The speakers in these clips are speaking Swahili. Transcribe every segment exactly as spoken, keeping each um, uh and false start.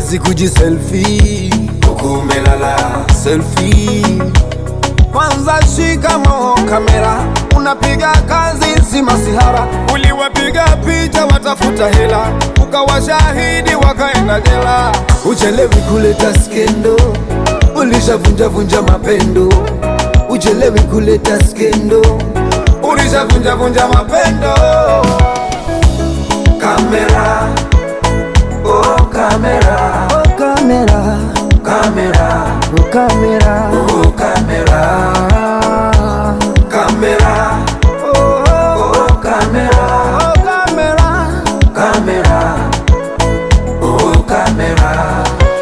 Huwezi kujiselfie huku umelala selfie. Kwanza shikamoo kamera, unapiga kazi si masihara. Uliwapiga picha watafuta hela, ukawashahidi wakaenda jela. Uchelewi kuleta skendo, ulishavunja vunja mapendo. Uchelewi kuleta skendo, ulishavunja vunja mapendo. Kamera, oh kamera, oh kamera, kamera, oh kamera, oh kamera, kamera, oh oh kamera, oh kamera, kamera, oh kamera.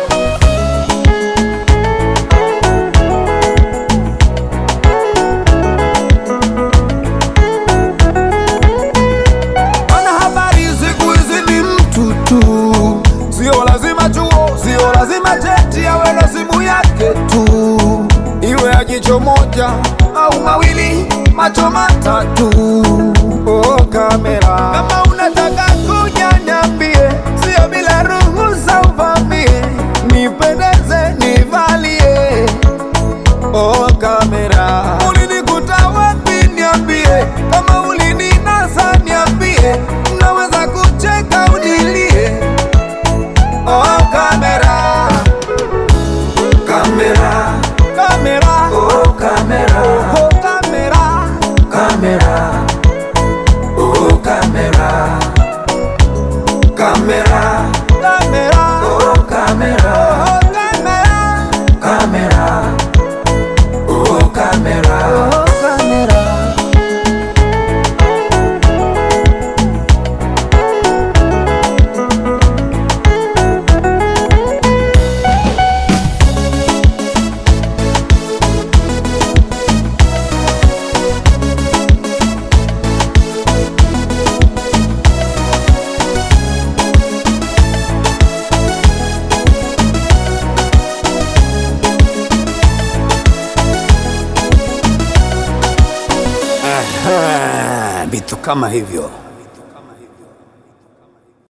Sio lazima chuo, sio lazima jeti, awe na simu yake tu. Iwe ya jicho moja au mawili, macho matatu. Oh kamera, kama unataka kuja niambie, sio bila ruhusa uvamie. Nipendeze nivalie. Oh kamera, ulinikuta wapi niambie, kama ulininasa niambie, naweza kucheka unilie. Oh kamera, kamera, kamera, oh kamera, oh kamera, kamera, oh kamera, kamera, kamera, oh kamera, oh kamera, kamera, oh kamera, oh kamera. Vitu kama hivyo.